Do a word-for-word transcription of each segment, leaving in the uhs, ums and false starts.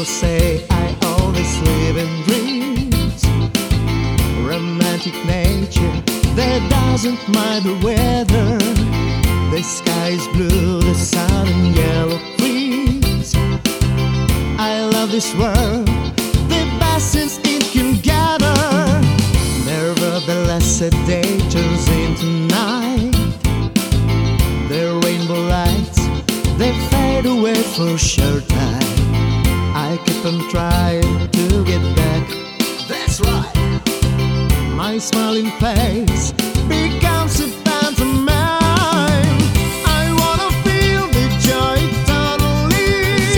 say I always live in dreams. Romantic nature that doesn't mind the weather. The sky is blue, the sun and yellow trees. I love this world, the best since it can gather. Nevertheless, a day turns into night. The rainbow lights, they fade away for a short time. I keep on trying to get back. That's right. My smiling face becomes a pantomime. I wanna feel the joy eternally.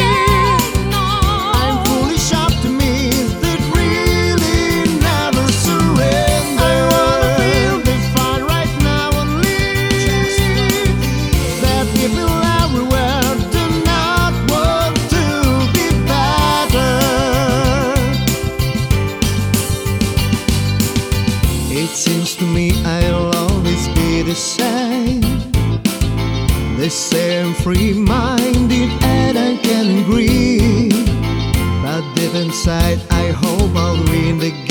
I'm foolish optimist that really never surrender. I wanna feel the fire right now only. That people everywhere do not want to be better. It seems to me I'll always be the same. The same free-minded and I can agree. But deep inside I hope I'll win the game.